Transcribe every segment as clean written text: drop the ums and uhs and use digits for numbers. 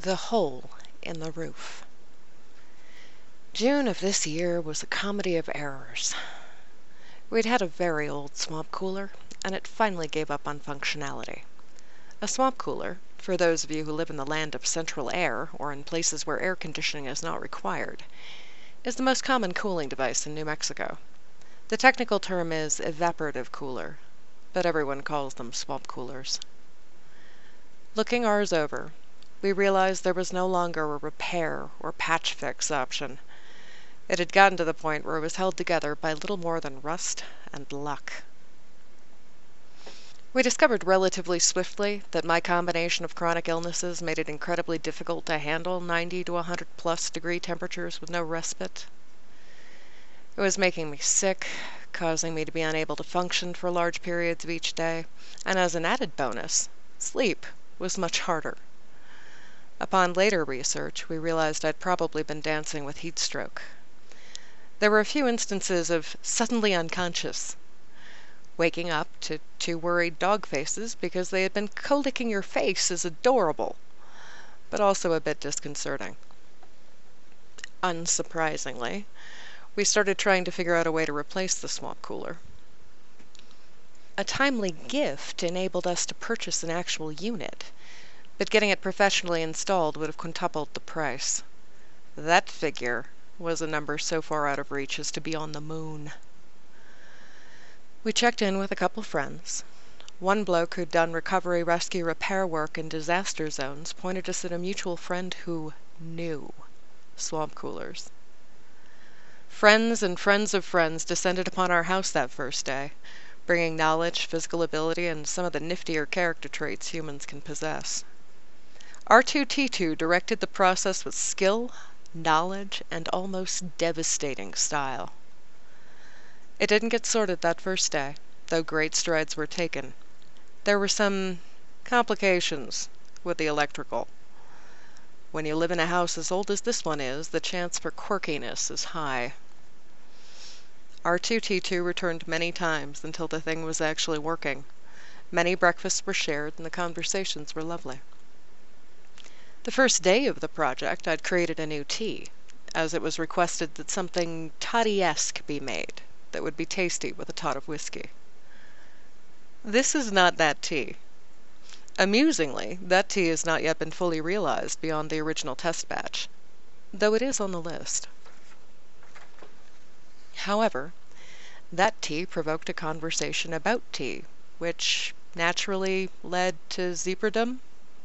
The Hole in the Roof. June of this year was a comedy of errors. We'd had a very old swamp cooler, and it finally gave up on functionality. A swamp cooler, for those of you who live in the land of central air or in places where air conditioning is not required, is the most common cooling device in New Mexico. The technical term is evaporative cooler, but everyone calls them swamp coolers. Looking ours over, we realized there was no longer a repair or patch fix option. It had gotten to the point where it was held together by little more than rust and luck. We discovered relatively swiftly that my combination of chronic illnesses made it incredibly difficult to handle 90 to 100 plus degree temperatures with no respite. It was making me sick, causing me to be unable to function for large periods of each day, and as an added bonus, sleep was much harder. Upon later research, we realized I'd probably been dancing with heat stroke. There were a few instances of suddenly unconscious, waking up to two worried dog faces because they had been co-licking your face is adorable, but also a bit disconcerting. Unsurprisingly, we started trying to figure out a way to replace the swamp cooler. A timely gift enabled us to purchase an actual unit, but getting it professionally installed would have quintupled the price. That figure was a number so far out of reach as to be on the moon. We checked in with a couple friends. One bloke who'd done recovery, rescue, repair work in disaster zones pointed us at a mutual friend who knew swamp coolers. Friends and friends of friends descended upon our house that first day, bringing knowledge, physical ability, and some of the niftier character traits humans can possess. R2-T2 directed the process with skill, knowledge, and almost devastating style. It didn't get sorted that first day, though great strides were taken. There were some complications with the electrical. When you live in a house as old as this one is, the chance for quirkiness is high. R2-T2 returned many times until the thing was actually working. Many breakfasts were shared and the conversations were lovely. The first day of the project, I'd created a new tea, as it was requested that something toddy-esque be made that would be tasty with a tot of whiskey. This is not that tea. Amusingly, that tea has not yet been fully realized beyond the original test batch, though it is on the list. However, that tea provoked a conversation about tea, which naturally led to zebradom.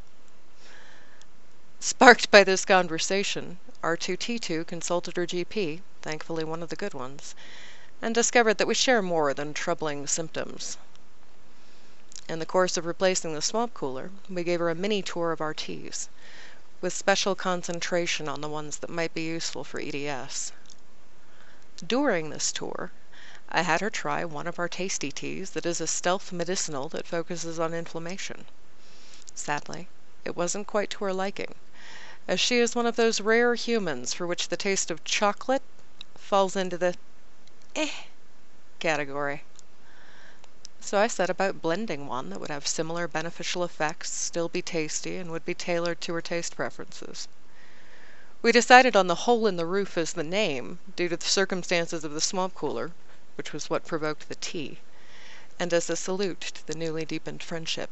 Sparked by this conversation, R2-T2 consulted her GP, thankfully one of the good ones, and discovered that we share more than troubling symptoms. In the course of replacing the swamp cooler, we gave her a mini tour of our teas, with special concentration on the ones that might be useful for EDS. During this tour, I had her try one of our tasty teas that is a stealth medicinal that focuses on inflammation. Sadly, it wasn't quite to her liking, as she is one of those rare humans for which the taste of chocolate falls into the category. So I set about blending one that would have similar beneficial effects, still be tasty, and would be tailored to her taste preferences. We decided on the hole in the roof as the name, due to the circumstances of the swamp cooler, which was what provoked the tea, and as a salute to the newly deepened friendship.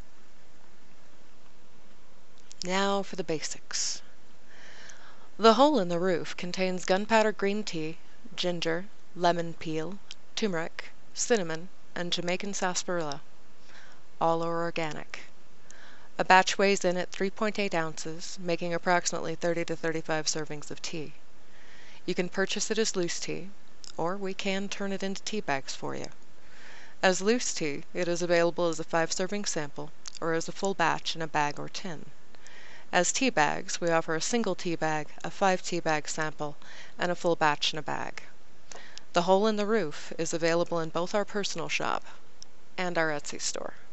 Now for the basics. The hole in the roof contains gunpowder green tea, ginger, lemon peel, turmeric, cinnamon, and Jamaican sarsaparilla. All are organic. A batch weighs in at 3.8 ounces, making approximately 30 to 35 servings of tea. You can purchase it as loose tea, or we can turn it into tea bags for you. As loose tea, it is available as a 5-serving sample, or as a full batch in a bag or tin. As tea bags, we offer a single tea bag, a 5 tea bag sample, and a full batch in a bag. The Hole in the Roof is available in both our personal shop and our Etsy store.